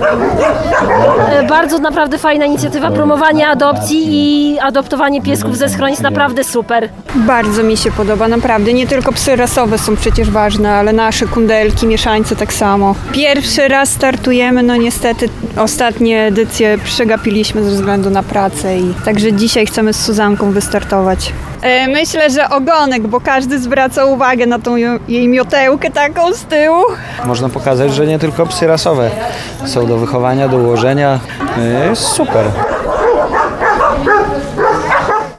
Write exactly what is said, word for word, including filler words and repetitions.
Bardzo naprawdę fajna inicjatywa, promowanie adopcji i adoptowanie piesków ze schronisk, naprawdę super. Bardzo mi się podoba, naprawdę. Nie tylko psy rasowe są przecież ważne, ale nasze kundelki, mieszańce tak samo. Pierwszy raz startujemy, no niestety ostatnie edycje przegapiliśmy ze względu na pracę i także dzisiaj chcemy z Suzanką wystartować. Myślę, że ogonek, bo każdy zwraca uwagę na tą jej miotełkę taką z tyłu. Można pokazać, że nie tylko psy rasowe są do wychowania, do ułożenia. Jest super.